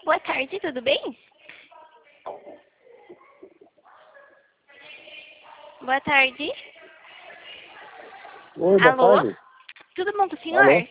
Boa tarde, tudo bem? Boa tarde. Oi, boa Alô? tarde. Tudo bom com o senhor? Alô?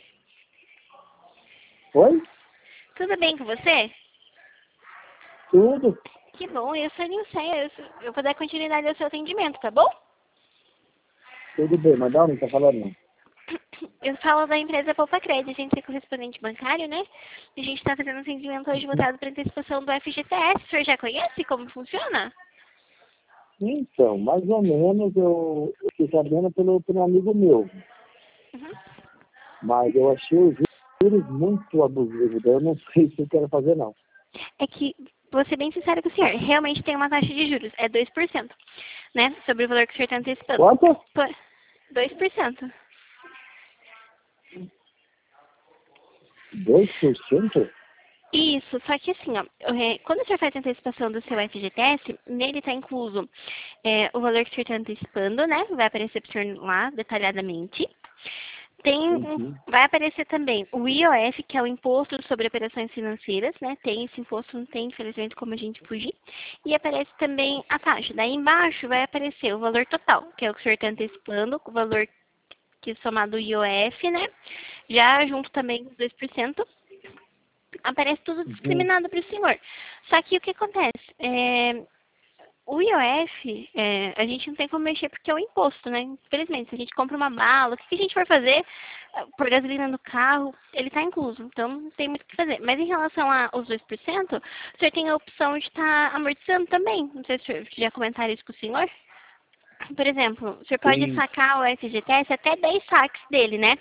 Oi? Tudo bem com você? Tudo? Que bom, eu sou a Nilceia. Eu vou dar continuidade ao seu atendimento, tá bom? Tudo bem, mas da onde tá falando? Eu falo da empresa Poupa Crédito, a gente é correspondente bancário, né? A gente está fazendo um atendimento hoje voltado para antecipação do FGTS. O senhor já conhece como funciona? Então, mais ou menos eu fiquei sabendo pelo amigo meu, Uhum. mas eu achei os juros muito abusivos, daí eu não sei se eu quero fazer não. É que, vou ser bem sincera com o senhor, realmente tem uma taxa de juros, é 2%, né? Sobre o valor que o senhor está antecipando. Quanto? 2%. 2%? Isso, só que assim, ó, quando o senhor faz a antecipação do seu FGTS, nele está incluso o valor que o senhor está antecipando, né? Vai aparecer para o senhor lá detalhadamente. Uhum. Vai aparecer também o IOF, que é o Imposto sobre Operações Financeiras, né? Tem esse imposto, não tem, infelizmente, como a gente fugir. E aparece também a taxa. Daí embaixo vai aparecer o valor total, que é o que o senhor está antecipando, o valor que é somado o IOF, né? Já junto também os 2%. Aparece tudo Uhum. discriminado para o senhor. Só que o que acontece? O IOF, a gente não tem como mexer porque é o imposto, né? Infelizmente, se a gente compra uma bala, o que a gente for fazer por gasolina no carro, ele está incluso. Então, não tem muito o que fazer. Mas em relação aos 2%, o senhor tem a opção de estar amortizando também. Não sei se o senhor já comentaram isso com o senhor. Por exemplo, o senhor pode Sim. sacar o FGTS até 10 saques dele, né?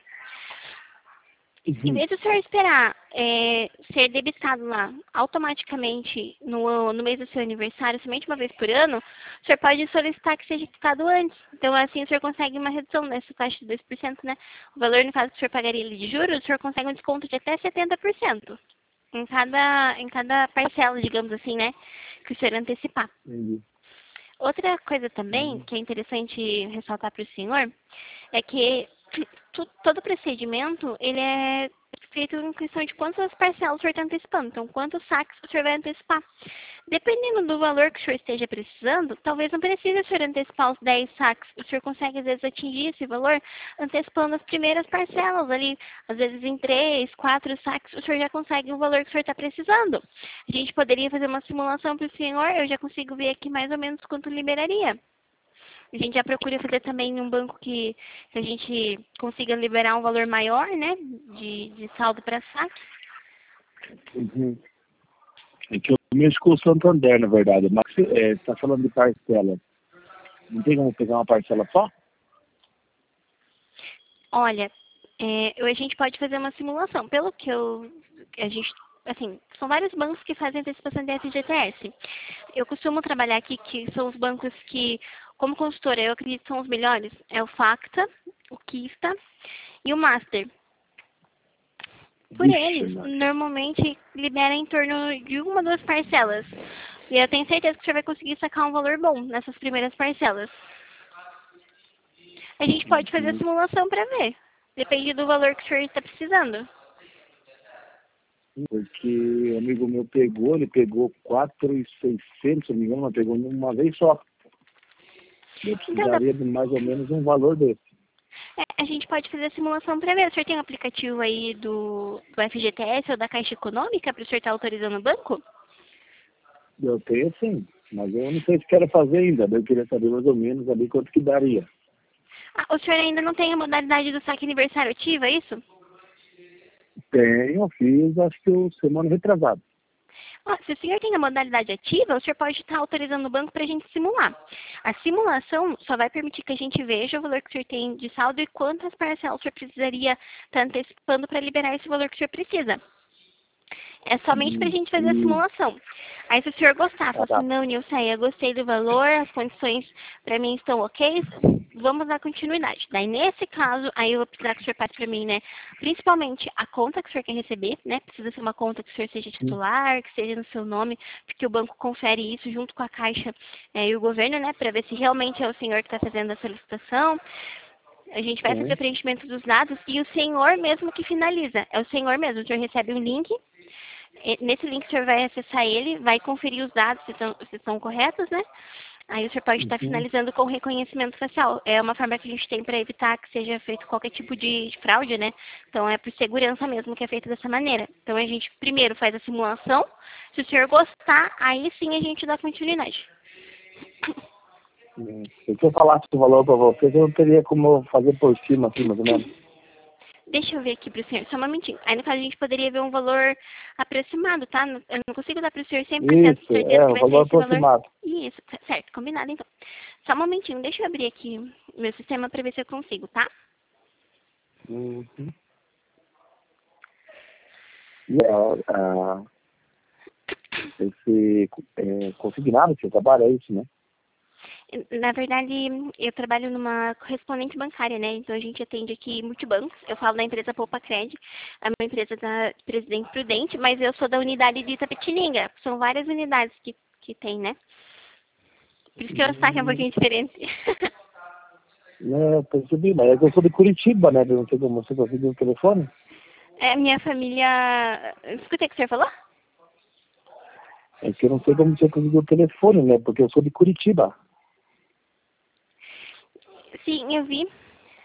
Em Uhum. vez do senhor esperar ser debitado lá automaticamente no mês do seu aniversário, somente uma vez por ano, o senhor pode solicitar que seja quitado antes. Então, assim, o senhor consegue uma redução nessa taxa de 2%, né? O valor, no caso, que o senhor pagaria ele de juros, o senhor consegue um desconto de até 70% em cada parcela, digamos assim, né? Que o senhor antecipar. Entendi. Outra coisa também Uhum. que é interessante ressaltar para o senhor é que todo procedimento ele é feito em questão de quantas parcelas o senhor está antecipando. Então, quantos saques o senhor vai antecipar. Dependendo do valor que o senhor esteja precisando, talvez não precise o senhor antecipar os 10 saques. O senhor consegue, às vezes, atingir esse valor antecipando as primeiras parcelas ali. Às vezes, em 3, 4 saques, o senhor já consegue o valor que o senhor está precisando. A gente poderia fazer uma simulação para o senhor, eu já consigo ver aqui mais ou menos quanto liberaria. A gente já procura fazer também em um banco que a gente consiga liberar um valor maior, né, de saldo para saque. Uhum. É que eu mexo com o Santander, na verdade, mas você tá falando de parcela. Não tem como pegar uma parcela só? Olha, a gente pode fazer uma simulação. Pelo que a gente, assim, são vários bancos que fazem antecipação de FGTS. Eu costumo trabalhar aqui, que são os bancos que, como consultora, eu acredito que são os melhores. É o Facta, o Kista e o Master. Por Vixe, eles, Maria. normalmente libera em torno de uma ou duas parcelas. E eu tenho certeza que você vai conseguir sacar um valor bom nessas primeiras parcelas. A gente pode fazer a Uhum. simulação para ver. Depende do valor que o senhor está precisando. Porque o amigo meu pegou, ele pegou 4.600, se não me engano, mas pegou uma vez só. Eu Então, precisaria de mais ou menos um valor desse. a gente pode fazer a simulação para ver. O senhor tem um aplicativo aí do FGTS ou da Caixa Econômica para o senhor estar autorizando o banco? Eu tenho sim, mas eu não sei se quero fazer ainda. Daí eu queria saber mais ou menos ali quanto que daria. Ah, o senhor ainda não tem a modalidade do saque aniversário ativa, é isso? Tenho, fiz, acho que semana retrasada. Ah, se o senhor tem a modalidade ativa, o senhor pode estar autorizando o banco para a gente simular. A simulação só vai permitir que a gente veja o valor que o senhor tem de saldo e quantas parcelas o senhor precisaria estar antecipando para liberar esse valor que o senhor precisa. É somente para a gente fazer a E, simulação. Aí, se o senhor gostar, falar tá. assim, não, Nilson, eu gostei do valor, as condições para mim estão ok, vamos dar continuidade. Daí, nesse caso, aí eu vou precisar que o senhor passe para mim, né, principalmente a conta que o senhor quer receber, né, precisa ser uma conta que o senhor seja titular, que seja no seu nome, porque o banco confere isso junto com a Caixa e o governo, né, para ver se realmente é o senhor que está fazendo a solicitação. A gente vai fazer o Sim. preenchimento dos dados e o senhor mesmo que finaliza. É o senhor mesmo. O senhor recebe um link Nesse link o senhor vai acessar ele, vai conferir os dados se estão corretos, né? Aí o senhor pode estar Uhum. finalizando com reconhecimento facial. É uma forma que a gente tem para evitar que seja feito qualquer tipo de fraude, né? Então é por segurança mesmo que é feito dessa maneira. Então a gente primeiro faz a simulação. Se o senhor gostar, aí sim a gente dá continuidade. Se eu falasse o valor para vocês, eu não teria como fazer por cima, assim, mais ou menos. Deixa eu ver aqui para o senhor, só um momentinho. Aí no caso a gente poderia ver um valor aproximado, tá? Eu não consigo dar para o senhor 100% de Isso, certeza que o vai ser valor esse valor. aproximado. Isso, certo, combinado então. Só um momentinho, deixa eu abrir aqui meu sistema para ver se eu consigo, tá? Uhum. E esse consignado que você trabalha, é isso, né? Na verdade, eu trabalho numa correspondente bancária, né? Então a gente atende aqui multibancos. Eu falo da empresa Poupa Cred, é uma empresa da Presidente Prudente, mas eu sou da unidade de Itapetininga. São várias unidades que tem, né? Por isso que eu saco é um pouquinho diferente. Percebi, mas é que eu sou de Curitiba, né? Eu não sei como você conseguiu o telefone. É, minha família. Escutei o que o senhor falou? É que eu não sei como você conseguiu o telefone, né? Porque eu sou de Curitiba. Sim, eu vi.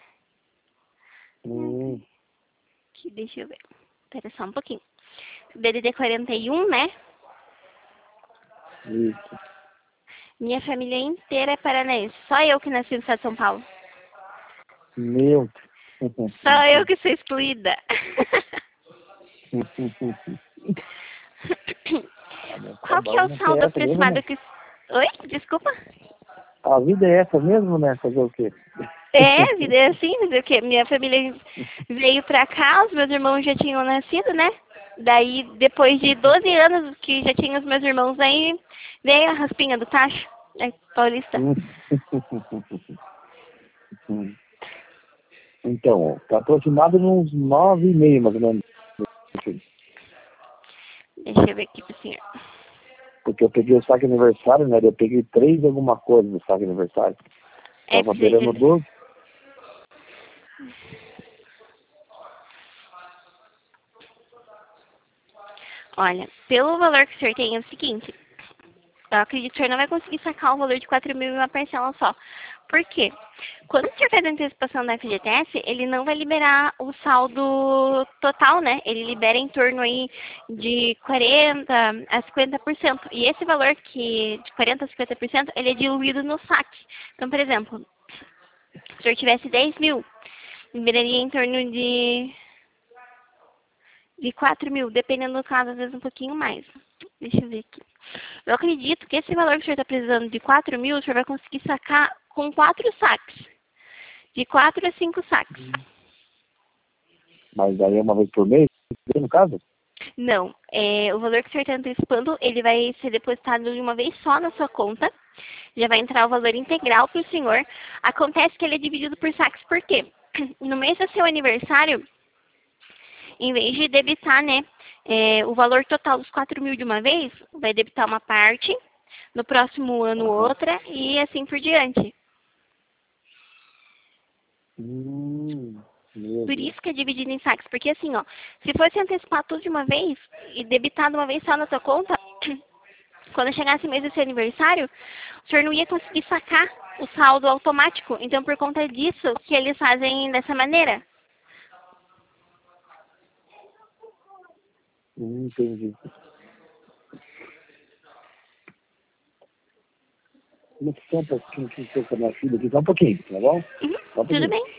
Hum, Aqui, deixa eu ver. Espera só um pouquinho. DDD 41, né? isso. Minha família inteira é paranaense. Só eu que nasci no estado de São Paulo. Meu. Só eu que sou excluída. Ah, mas tá Qual que bom, é o né? Que é saldo essa mesmo, aproximado né? que... Oi? Desculpa. A vida é essa mesmo, né? Fazer o quê? É, a vida é assim, fazer o quê? Minha família veio pra cá, os meus irmãos já tinham nascido, né? Daí, depois de 12 anos que já tinha os meus irmãos aí, veio a raspinha do tacho, é, paulista. Então, tá aproximado nos 9,5, mais ou menos. Deixa eu ver aqui pro senhor. Porque eu peguei o saque aniversário, né? Eu peguei 3 alguma coisa do saque aniversário. É, Tava beirando 12. olha, pelo valor que o senhor tem é o seguinte, eu acredito que o senhor não vai conseguir sacar o valor de 4 mil em uma parcela só. Por quê? Quando o senhor faz a antecipação da FGTS, ele não vai liberar o saldo total, né? Ele libera em torno aí de 40% a 50%. E esse valor que de 40% a 50%, ele é diluído no saque. Então, por exemplo, se o senhor tivesse 10 mil, liberaria em torno de 4 mil, dependendo do caso, às vezes um pouquinho mais. Deixa eu ver aqui. Eu acredito que esse valor que o senhor está precisando de 4 mil, o senhor vai conseguir sacar com 4 saques. De 4 a 5 saques. Mas aí é uma vez por mês, no caso? Não, o valor que o senhor está antecipando, ele vai ser depositado de uma vez só na sua conta. Já vai entrar o valor integral para o senhor. Acontece que ele é dividido por saques, por quê? No mês do seu aniversário, em vez de debitar, né, o valor total dos 4 mil de uma vez, vai debitar uma parte, no próximo ano Aham. outra e assim por diante. Meu Por Deus. isso que é dividido em saques, porque assim, ó, se fosse antecipar tudo de uma vez e debitar de uma vez só na sua conta, quando chegasse o mês do seu aniversário, o senhor não ia conseguir sacar o saldo automático. Então, por conta disso, que eles fazem dessa maneira. Entendi. Como é que só um pouquinho que estou com a minha filha aqui? Só um pouquinho, tá bom? Uhum, Só um tudo pouquinho. bem?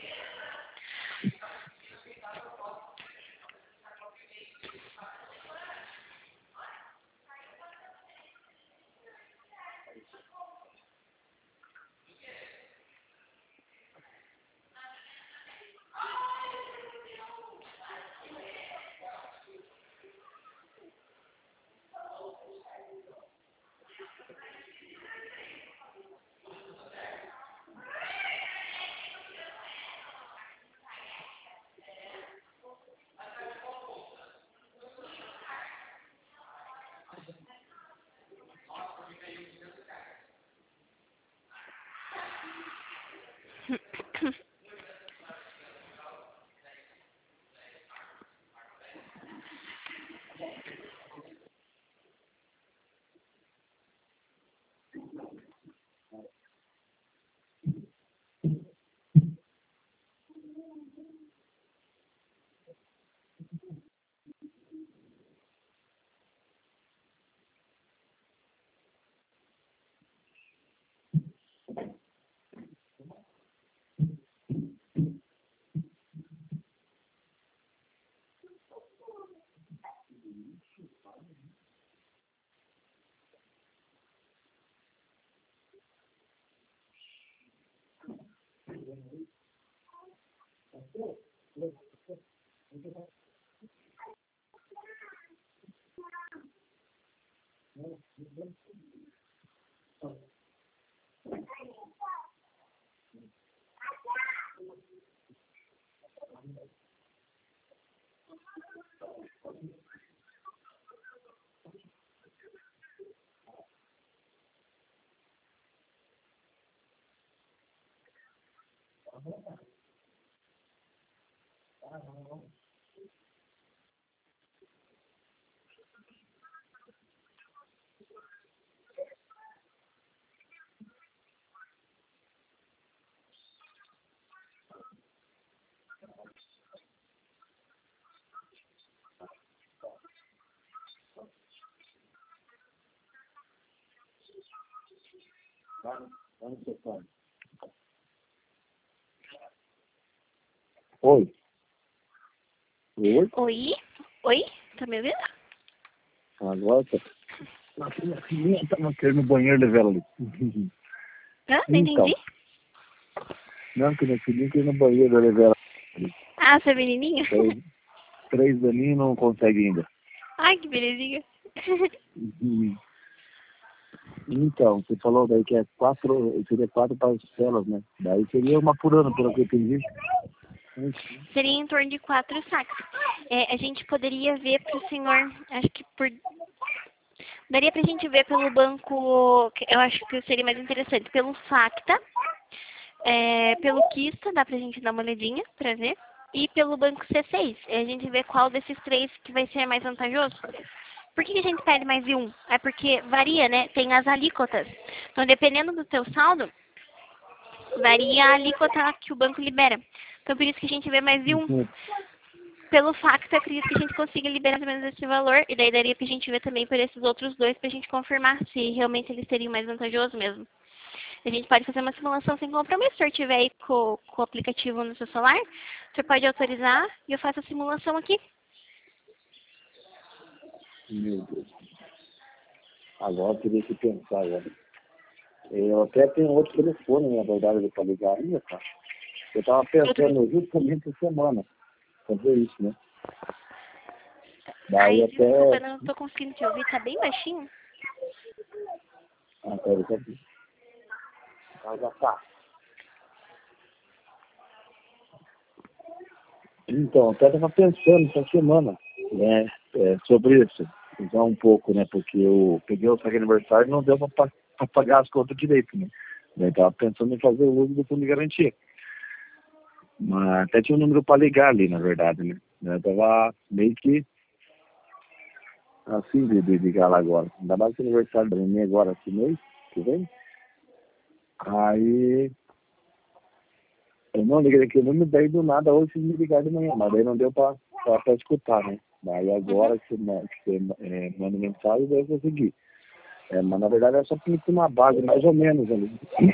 Oi. Oi? Oi? Oi? Tá me ouvindo? Agora tá. Nossa, minha filhinha tava querendo no banheiro levar ela ali. Hã? Não Então, entendi. não, que minha filhinha quer ir no banheiro levar ela ali. Ah, sua menininha? 3 aninhos não consegue ainda. Ai, que belezinha. Uhum. Então, você falou daí que seria 4 parcelas, né? Daí seria uma por ano, pelo que eu entendi. Seria em torno de 4 saques. A gente poderia ver para o senhor, acho que por... Daria para a gente ver pelo banco, que eu acho que seria mais interessante, pelo Facta, pelo Kista, dá para a gente dar uma olhadinha para ver, e pelo banco C6. A gente vê qual desses três que vai ser mais vantajoso. Por que a gente pede mais de um? É porque varia, né? Tem as alíquotas. Então, dependendo do teu saldo, varia a alíquota que o banco libera. Então, por isso que a gente vê mais de um. Uhum. Pelo facto, eu acredito que a gente consiga liberar mais ou menos esse valor. E daí daria pra gente ver também por esses outros dois pra gente confirmar se realmente eles seriam mais vantajosos mesmo. A gente pode fazer uma simulação sem compromisso. Se o senhor tiver aí com o aplicativo no seu celular, o senhor pode autorizar e eu faço a simulação aqui. Meu Deus. Agora eu teria que pensar agora. Eu até tenho outro telefone, na verdade, para ligar ainda, cara. Eu tava pensando justamente essa semana fazer isso, né? Daí Ai, desculpa, eu até. não tô conseguindo te ouvir. Tá bem baixinho? Ah, pera, tá aqui. Ah, já tá. Então, até estava pensando essa semana, né, sobre isso. Então, um pouco, né, porque eu peguei o saque aniversário e não deu para pagar as contas direito, né. Eu estava pensando em fazer o uso do fundo de garantia. Mas até tinha um número para ligar ali, na verdade, né. Eu estava meio que assim de ligar lá agora. Ainda mais que o aniversário da minha agora esse mês, que vem. Aí eu não liguei aqui, eu não me dei do nada hoje me ligar de manhã, mas daí não deu para escutar, né? Daí agora que você manda mensagem, daí eu consegui. Mas na verdade é só para ter uma base, mais ou menos ali.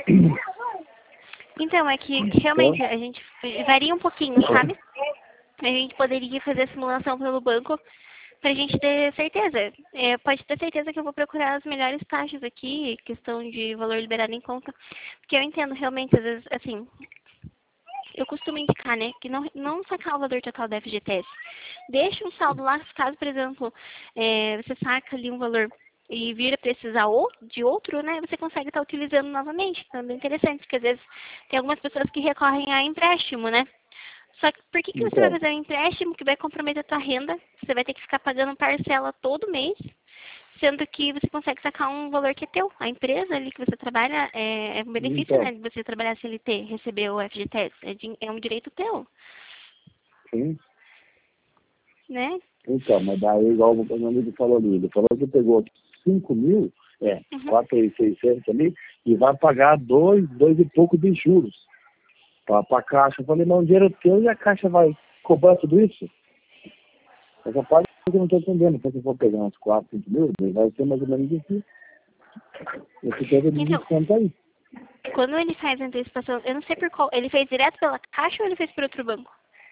Então, é que Então, realmente a gente varia um pouquinho, sabe? A gente poderia fazer a simulação pelo banco pra gente ter certeza. Pode ter certeza que eu vou procurar as melhores taxas aqui, questão de valor liberado em conta. Porque eu entendo realmente, às vezes, assim, eu costumo indicar, né, que não sacar o valor total da FGTS. Deixa um saldo lá, caso, por exemplo, você saca ali um valor e vir a precisar de outro, né, você consegue estar utilizando novamente. Então é bem interessante, porque às vezes tem algumas pessoas que recorrem a empréstimo, né? Só que por que você vai então, fazer um empréstimo que vai comprometer a tua renda? Você vai ter que ficar pagando parcela todo mês, sendo que você consegue sacar um valor que é teu. A empresa ali que você trabalha é um benefício, né, então, de você trabalhar CLT, receber o FGTS. É um direito teu, sim. né? Então, mas daí, igual o meu amigo falou ali, ele falou que pegou 5 mil, Uhum. 4.600 ali, e vai pagar dois e pouco de juros para a Caixa. Eu falei, mas o dinheiro é teu e a Caixa vai cobrar tudo isso? Essa parte eu não estou entendendo. Se eu for pegar uns 4, 5 mil, vai ser mais ou menos isso. Esse tempo de Então, desconto aí. quando ele faz a antecipação, eu não sei por qual, ele fez direto pela Caixa ou ele fez por outro banco?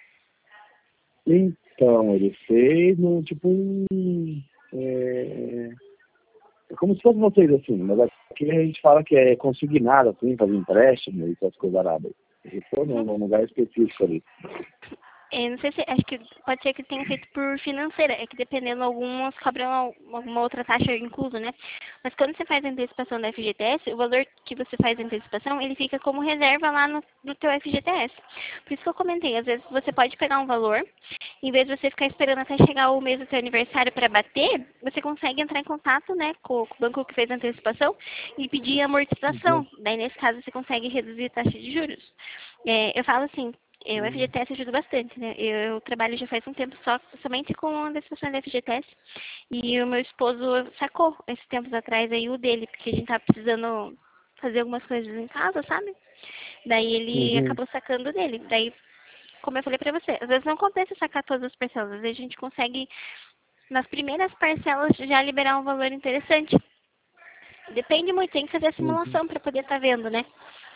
Então, ele fez no tipo um. É como se fosse vocês assim, mas aqui a gente fala que é consignado, assim, fazer empréstimo e essas coisas aradas. Ele foi Uhum. num lugar específico ali. Não sei se, acho que pode ser que tenha feito por financeira, é que dependendo, algumas cobram alguma outra taxa incluso, né? Mas quando você faz a antecipação da FGTS, o valor que você faz a antecipação, ele fica como reserva lá no teu FGTS. Por isso que eu comentei, às vezes você pode pegar um valor, em vez de você ficar esperando até chegar o mês do teu aniversário para bater, você consegue entrar em contato, né, com o banco que fez a antecipação e pedir amortização. Daí, nesse caso, você consegue reduzir a taxa de juros. Eu falo assim, o FGTS ajuda bastante, né? Eu trabalho já faz um tempo somente com a antecipação da FGTS. E o meu esposo sacou esses tempos atrás aí o dele, porque a gente tava precisando fazer algumas coisas em casa, sabe? Daí ele Uhum. acabou sacando dele. Daí, como eu falei pra você, às vezes não compensa sacar todas as parcelas. Às vezes a gente consegue, nas primeiras parcelas, já liberar um valor interessante. Depende muito, tem que fazer a Uhum. simulação pra poder estar vendo, né?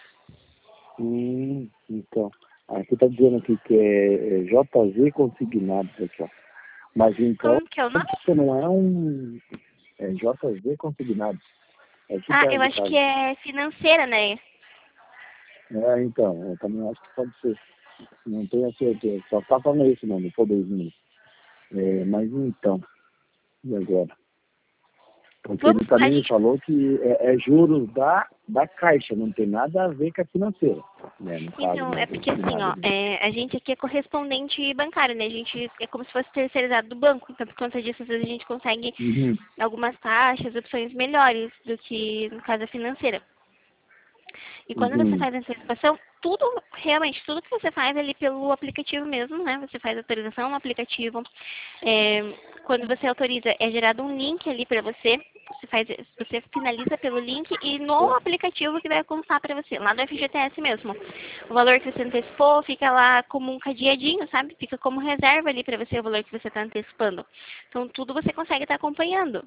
Então, aqui está dizendo aqui que é JZ Consignados aqui, ó. Mas então, Como que é o nome? você não é um JZ Consignados. É que Ah, perde eu o acho que caso. é financeira, né? Então, eu também acho que pode ser. Não tenho certeza. Só está falando isso, não, no poderzinho. Mas então, e agora? Porque ele Vamos, a também me gente. falou que é juros da Caixa, não tem nada a ver com a financeira, né? No caso, Então, né? é porque assim, ó, a gente aqui é correspondente bancário, né? A gente é como se fosse terceirizado do banco. Então, por conta disso, às vezes a gente consegue Uhum. algumas taxas, opções melhores do que no caso da financeira. E quando você Uhum. faz a antecipação, tudo, realmente, tudo que você faz ali pelo aplicativo mesmo, né? Você faz a autorização no aplicativo. É, quando você autoriza, é gerado um link ali para você. Você finaliza pelo link e no aplicativo que vai constar para você, lá do FGTS mesmo. O valor que você antecipou fica lá como um cadeadinho, sabe? Fica como reserva ali para você o valor que você está antecipando. Então, tudo você consegue estar acompanhando.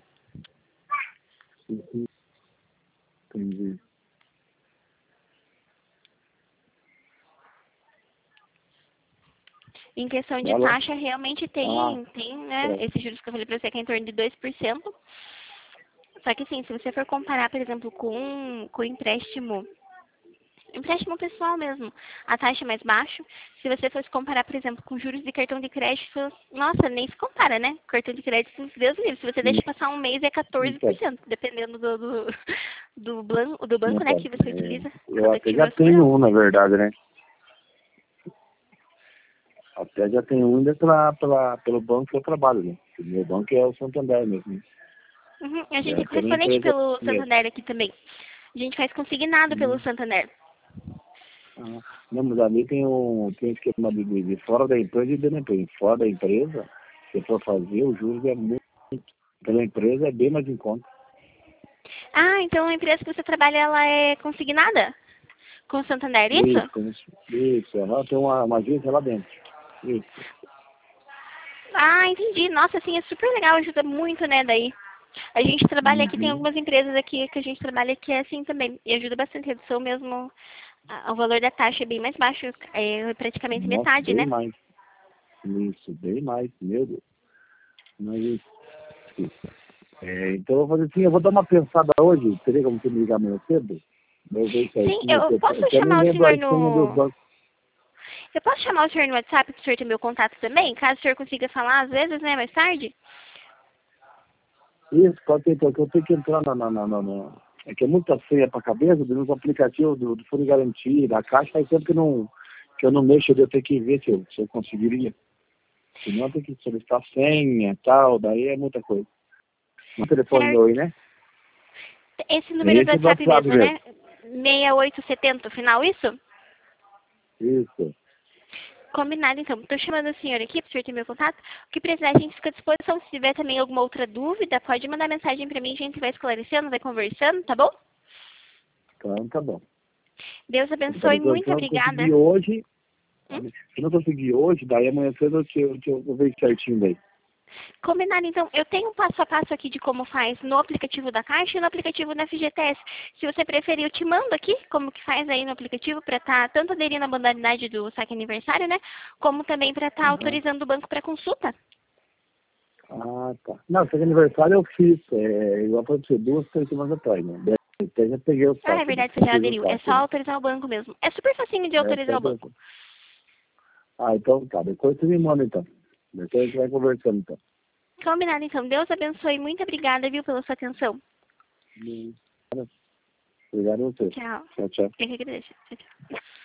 Uhum. Entendi. Em questão de Alô? taxa, realmente Ah, tem, né, peraí. esses juros que eu falei pra você, que é em torno de 2%. Só que, assim, se você for comparar, por exemplo, com empréstimo pessoal mesmo, a taxa é mais baixa. Se você fosse comparar, por exemplo, com juros de cartão de crédito, nossa, nem se compara, né? Cartão de crédito, Deus livre, se você deixa passar um mês é Então, 14%, dependendo do banco, né, então, que você utiliza. eu Cada até ativo já é tenho surreal. um, na verdade, né? Até já tenho um ainda pelo banco que eu trabalho, né? O meu banco é o Santander mesmo, né? Uhum. A gente é Pela correspondente empresa pelo mesmo. Santander aqui também. A gente faz consignado pelo Uhum. Santander. Ah, não, mas ali tem um esquema de fora da empresa e dentro da empresa. Fora da empresa, se for fazer, o juros é muito. Pela empresa é bem mais em conta. Ah, então a empresa que você trabalha, ela é consignada com o Santander, isso? Isso, isso. Ela tem uma agência lá dentro. Isso. Ah, entendi. Nossa, assim, é super legal, ajuda muito, né, daí. A gente trabalha aqui, tem Uhum. algumas empresas aqui que a gente trabalha que é assim também. E ajuda bastante, redução mesmo. O valor da taxa é bem mais baixo, é praticamente Nossa, metade, bem né? mais. Isso, bem mais. Meu Deus. Mas, enfim. Então eu vou fazer assim, eu vou dar uma pensada hoje. Teria como você me ligar amanhã cedo? Eu ver Sim, certinho. eu Eu posso até nem chamar o lembro a senhor senha do no. banco. Eu posso chamar o senhor no WhatsApp para o senhor ter meu contato também? Caso o senhor consiga falar às vezes, né, mais tarde? Isso, pode ter, porque eu tenho que entrar é que é muita senha para a cabeça, nos aplicativos do Fundo de Garantia, da Caixa, faz tempo que eu não mexo, eu tenho que ver se eu conseguiria. Senão tem que solicitar senha e tal, daí é muita coisa. No telefone meu aí, Certo. né? Esse É número do esse do WhatsApp WhatsApp mesmo, mesmo. né? 6870, final, isso? Isso. Combinado, então. Estou chamando o senhor aqui para o senhor ter meu contato. O que precisar, a gente fica à disposição. Se tiver também alguma outra dúvida, pode mandar mensagem para mim. A gente vai esclarecendo, vai conversando, tá bom? Então tá bom. Deus Então, abençoe. se Muito eu não obrigada. conseguir hoje, Hum? se eu não conseguir hoje, daí amanhã cedo eu vejo certinho daí. Combinado, então. Eu tenho um passo a passo aqui de como faz no aplicativo da Caixa e no aplicativo da FGTS. Se você preferir, eu te mando aqui como que faz aí no aplicativo para estar tanto aderindo à modalidade do saque aniversário, né? Como também para estar Uhum. autorizando o banco para consulta. Ah, tá. Não, esse aniversário eu fiz, igual para você, 2, 3 semanas atrás, né? Daí até já peguei o Ah, é saque, né? verdade, você Já já fiz o aderiu. É só saque, né? autorizar o banco mesmo. É super facinho de autorizar Só o banco. Ah, então tá. Depois você me manda, então. Depois a gente vai conversando, então. Combinado, então. Deus abençoe. Muito obrigada, viu, pela sua atenção. Obrigado a você. Tchau. Tchau, tchau. Eu que agradeço. Tchau, tchau.